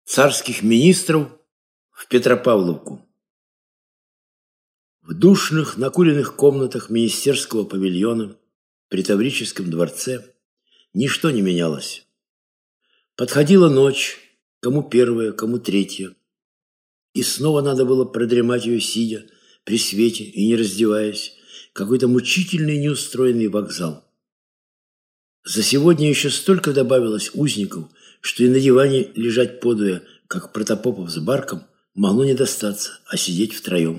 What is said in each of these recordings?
царских министров в Петропавловку. В душных, накуренных комнатах министерского павильона при Таврическом дворце ничто не менялось. Подходила ночь, кому первая, кому третья, и снова надо было продремать ее, сидя при свете и не раздеваясь, какой-то мучительный неустроенный вокзал. За сегодня еще столько добавилось узников, что и на диване лежать подвое, как Протопопов с Барком, могло не достаться, а сидеть втроем.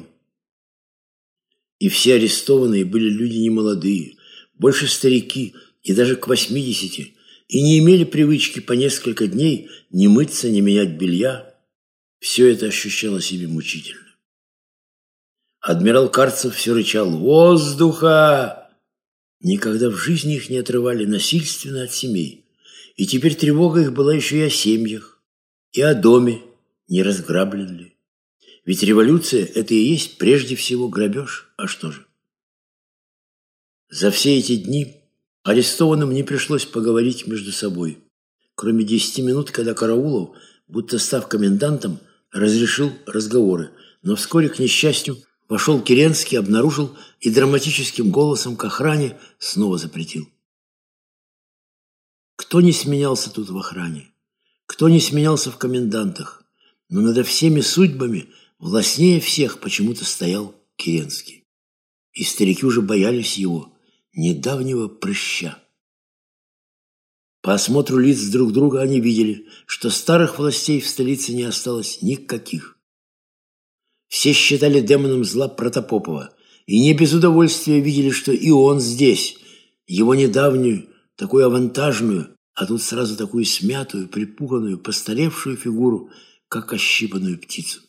И все арестованные были люди немолодые, больше старики и даже к 80, и не имели привычки по несколько дней не мыться, не менять белья. Все это ощущалось ими мучительно. Адмирал Карцев все рычал: «Воздуха!» Никогда в жизни их не отрывали насильственно от семей. И теперь тревога их была еще и о семьях, и о доме, не разграблен ли. Ведь революция – это и есть прежде всего грабеж. А что же? За все эти дни арестованным не пришлось поговорить между собой, кроме 10 минут, когда Караулов, будто став комендантом, разрешил разговоры. Но вскоре, к несчастью, вошел Керенский, обнаружил и драматическим голосом к охране снова запретил. Кто не сменялся тут в охране, кто не сменялся в комендантах, но над всеми судьбами властнее всех почему-то стоял Керенский. И старики уже боялись его, недавнего прыща. По осмотру лиц друг друга они видели, что старых властей в столице не осталось никаких. Все считали демоном зла Протопопова, и не без удовольствия видели, что и он здесь, его недавнюю, такую авантажную, а тут сразу такую смятую, припуганную, постаревшую фигуру, как ощипанную птицу.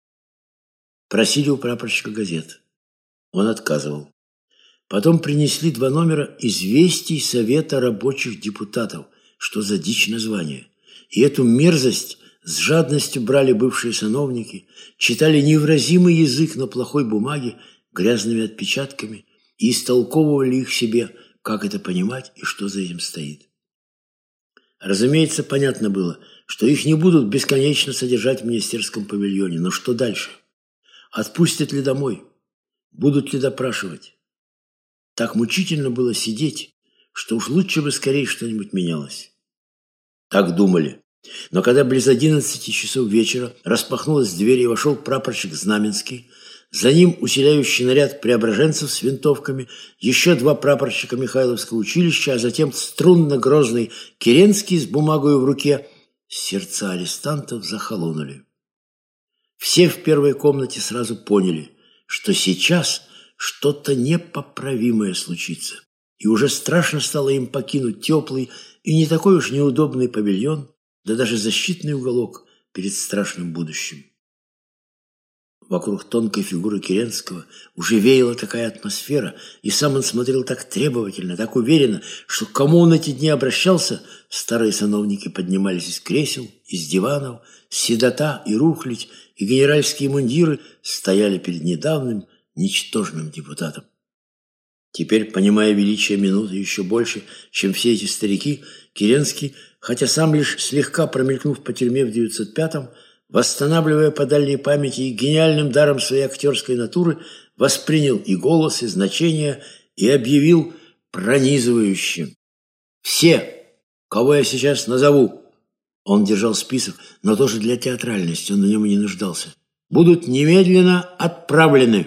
Просили у прапорщика газет. Он отказывал. Потом принесли 2 номера «Известий Совета рабочих депутатов». Что за дичь название? И эту мерзость с жадностью брали бывшие сановники, читали невыразимый язык на плохой бумаге, грязными отпечатками, и истолковывали их себе, как это понимать и что за этим стоит. Разумеется, понятно было, что их не будут бесконечно содержать в министерском павильоне. Но что дальше? Отпустят ли домой? Будут ли допрашивать? Так мучительно было сидеть, что уж лучше бы скорее что-нибудь менялось. Так думали. Но когда близ 11 часов вечера распахнулась дверь и вошел прапорщик Знаменский, за ним усиляющий наряд преображенцев с винтовками, еще 2 прапорщика Михайловского училища, а затем струнно-грозный Керенский с бумагой в руке, сердца арестантов захолонули. Все в первой комнате сразу поняли, что сейчас что-то непоправимое случится, и уже страшно стало им покинуть теплый и не такой уж неудобный павильон, да даже защитный уголок перед страшным будущим. Вокруг тонкой фигуры Керенского уже веяла такая атмосфера, и сам он смотрел так требовательно, так уверенно, что к кому он эти дни обращался, старые сановники поднимались из кресел, из диванов, седота и рухлядь, и генеральские мундиры стояли перед недавним ничтожным депутатом. Теперь, понимая величие минуты еще больше, чем все эти старики, Керенский, хотя сам лишь слегка промелькнув по тюрьме в 905-м, восстанавливая по дальней памяти и гениальным даром своей актерской натуры, воспринял и голос, и значение, и объявил пронизывающим: «Все, кого я сейчас назову», он держал список, но тоже для театральности, он в нем и не нуждался, «будут немедленно отправлены».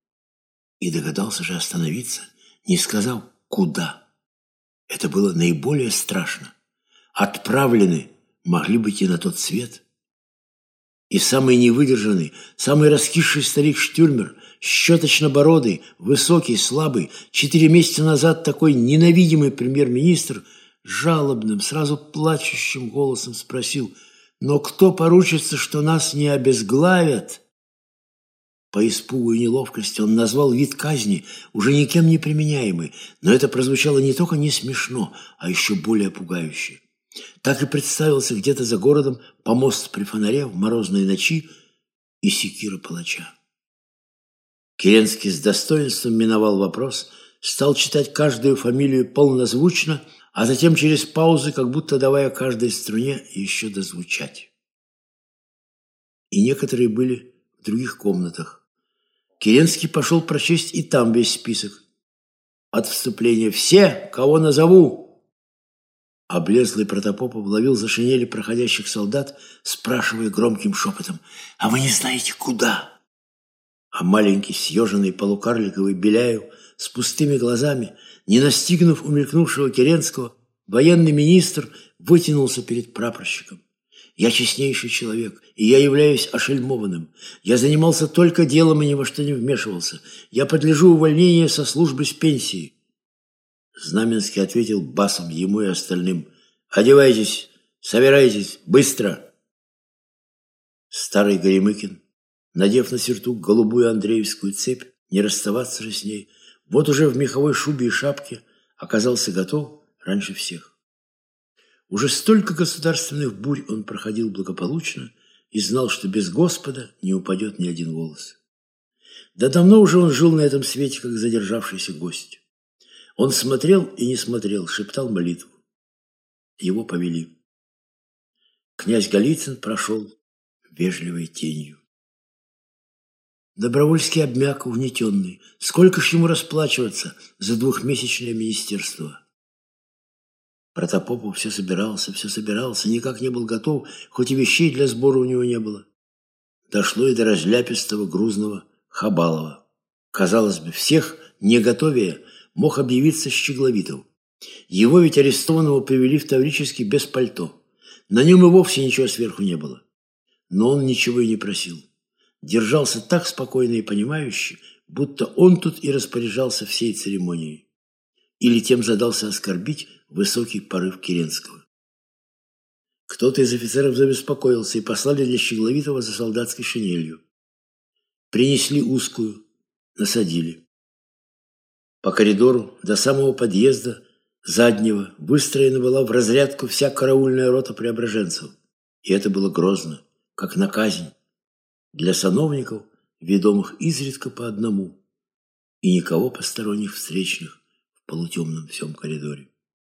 И догадался же остановиться, не сказав куда. Это было наиболее страшно. Отправлены могли быть и на тот свет. И самый невыдержанный, самый раскисший старик Штюрмер, щеточно-бородый, высокий, слабый, 4 месяца назад такой ненавидимый премьер-министр, жалобным, сразу плачущим голосом спросил: «Но кто поручится, что нас не обезглавят?» По испугу и неловкости он назвал вид казни, уже никем не применяемый, но это прозвучало не только не смешно, а еще более пугающе. Так и представился где-то за городом помост при фонаре в морозные ночи и секира палача. Керенский с достоинством миновал вопрос, стал читать каждую фамилию полнозвучно, а затем через паузы, как будто давая каждой струне еще дозвучать. и некоторые были в других комнатах. Керенский пошел прочесть и там весь список. От вступления «Все, кого назову!» Облезлый Протопопов ловил за шинели проходящих солдат, спрашивая громким шепотом: «А вы не знаете, куда?» А маленький, съеженный, полукарликовый Беляев с пустыми глазами, не настигнув умелькнувшего Керенского, военный министр вытянулся перед прапорщиком. «Я честнейший человек, и я являюсь ошельмованным. Я занимался только делом и ни во что не вмешивался. Я подлежу увольнению со службы с пенсии». Знаменский ответил басом ему и остальным: «Одевайтесь, собирайтесь, быстро!» Старый Горемыкин, надев на сюртук голубую андреевскую цепь, не расставаться же с ней, вот уже в меховой шубе и шапке оказался готов раньше всех. Уже столько государственных бурь он проходил благополучно и знал, что без Господа не упадет ни один волос. Да давно уже он жил на этом свете, как задержавшийся гость. Он смотрел и не смотрел, шептал молитву. Его повели. Князь Голицын прошел вежливой тенью. Добровольский обмяк, угнетенный. Сколько ж ему расплачиваться за двухмесячное министерство? Протопопов все собирался, никак не был готов, хоть и вещей для сбора у него не было. Дошло и до разляпистого, грузного Хабалова. Казалось бы, всех, не готовее, мог объявиться Щегловитов. Его ведь арестованного привели в Таврический без пальто. На нем и вовсе ничего сверху не было. Но он ничего и не просил. Держался так спокойно и понимающе, будто он тут и распоряжался всей церемонией. Или тем задался оскорбить высокий порыв Керенского. Кто-то из офицеров забеспокоился и послали для Щегловитова за солдатской шинелью. Принесли узкую, насадили. По коридору до самого подъезда заднего выстроена была в разрядку вся караульная рота преображенцев. И это было грозно, как на казнь, для сановников, ведомых изредка по одному, и никого посторонних встречных в полутемном всем коридоре.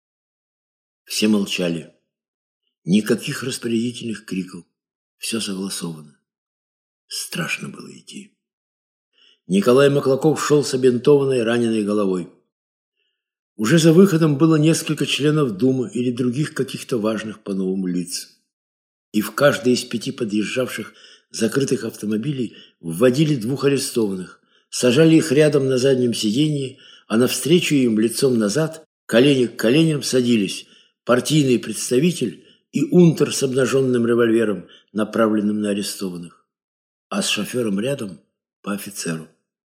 Все молчали. Никаких распорядительных криков. Все согласовано. Страшно было идти. Николай Маклаков шел с обинтованной раненой головой. Уже за выходом было несколько членов Думы или других каких-то важных по-новому лиц. И в каждый из 5 подъезжавших закрытых автомобилей вводили 2 арестованных, сажали их рядом на заднем сиденье, а навстречу им лицом назад, колени к коленям, садились партийный представитель и унтер с обнаженным револьвером, направленным на арестованных, а с шофером рядом по офицеру.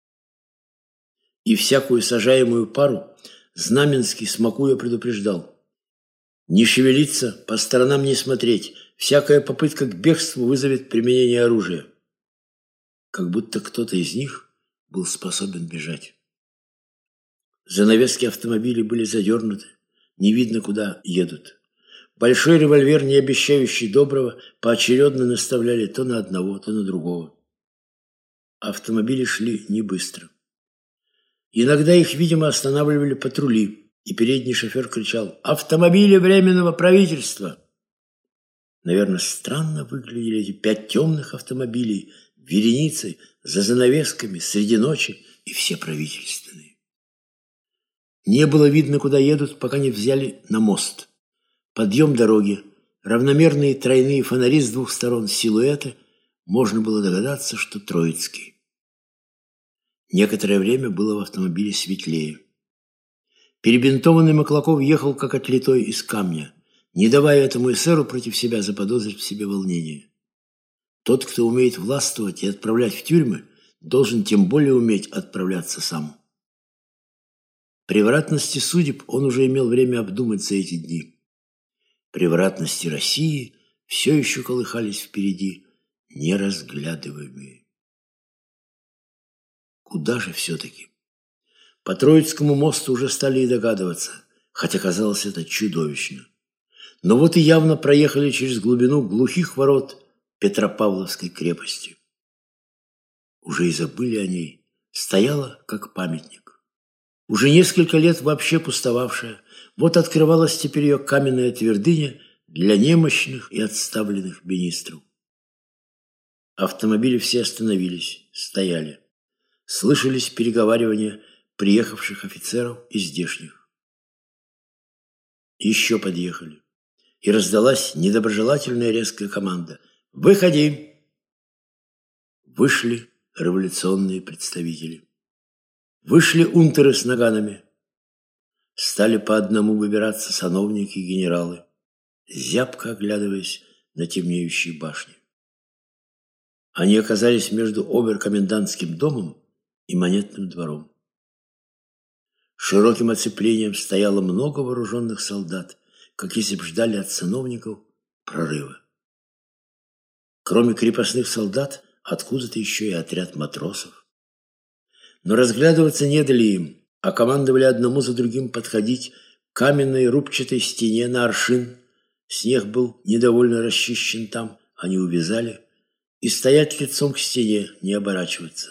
И всякую сажаемую пару Знаменский, смакуя, предупреждал: «Не шевелиться, по сторонам не смотреть, всякая попытка к бегству вызовет применение оружия». Как будто кто-то из них был способен бежать. Занавески автомобилей были задернуты, не видно, куда едут. Большой револьвер, не обещающий доброго, поочередно наставляли то на одного, то на другого. Автомобили шли не быстро. Иногда их, видимо, останавливали патрули, и передний шофер кричал: «Автомобили Временного правительства!» Наверное, странно выглядели эти 5 темных автомобилей, вереницей, за занавесками, среди ночи, и все правительственные. Не было видно, куда едут, пока не взяли на мост. Подъем дороги, равномерные тройные фонари с 2 сторон, силуэты, можно было догадаться, что Троицкий. Некоторое время было в автомобиле светлее. Перебинтованный Маклаков ехал, как отлитой из камня, не давая этому эсеру против себя заподозрить в себе волнение. Тот, кто умеет властвовать и отправлять в тюрьмы, должен тем более уметь отправляться сам. Превратности судеб он уже имел время обдумать за эти дни. Превратности России все еще колыхались впереди, неразглядываемые. Куда же все-таки? По Троицкому мосту уже стали и догадываться, хотя казалось это чудовищно. Но вот и явно проехали через глубину глухих ворот Петропавловской крепости. Уже и забыли о ней, стояла как памятник. Уже несколько лет вообще пустовавшая, вот открывалась теперь ее каменная твердыня для немощных и отставленных министров. Автомобили все остановились, стояли. Слышались переговаривания приехавших офицеров и здешних. Еще подъехали. И раздалась недоброжелательная резкая команда: «Выходи!» Вышли революционные представители. Вышли унтеры с наганами. Стали по одному выбираться сановники и генералы, зябко оглядываясь на темнеющие башни. Они оказались между оберкомендантским домом и Монетным двором. Широким оцеплением стояло много вооруженных солдат, как если бы ждали от сановников прорыва. Кроме крепостных солдат, откуда-то еще и отряд матросов. Но разглядываться не дали им, а командовали одному за другим подходить к каменной рубчатой стене на аршин. Снег был недовольно расчищен там, они увязали, и стоять лицом к стене, не оборачиваться.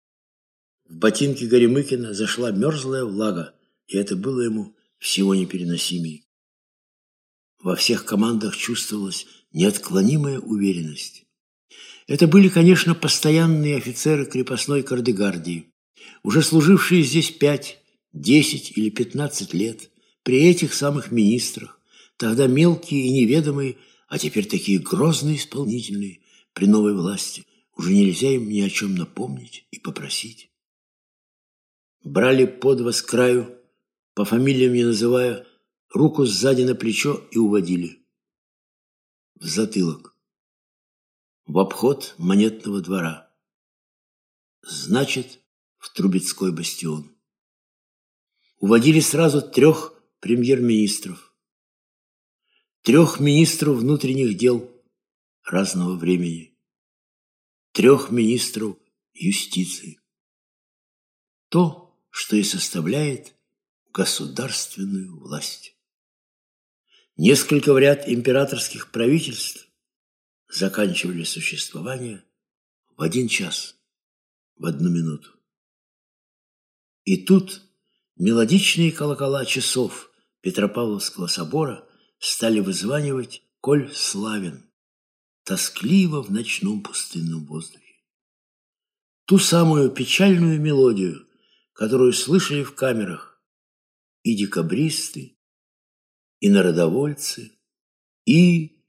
В ботинки Горемыкина зашла мерзлая влага, и это было ему всего непереносимее. Во всех командах чувствовалась неотклонимая уверенность. Это были, конечно, постоянные офицеры крепостной кардегардии, уже служившие здесь 5, 10 или 15 лет, при этих самых министрах, тогда мелкие и неведомые, а теперь такие грозные исполнительные при новой власти, уже нельзя им ни о чем напомнить и попросить. Брали по два с краю, по фамилиям не называя, руку сзади на плечо и уводили. В затылок. В обход Монетного двора. Значит, в Трубецкой бастион. Уводили сразу 3 премьер-министров, 3 министров внутренних дел разного времени, 3 министров юстиции. То, что и составляет государственную власть. Несколько в ряд императорских правительств заканчивали существование в 1 час, в 1 минуту. И тут мелодичные колокола часов Петропавловского собора стали вызванивать «Коль славен», тоскливо в ночном пустынном воздухе. Ту самую печальную мелодию, которую слышали в камерах и декабристы, и народовольцы, и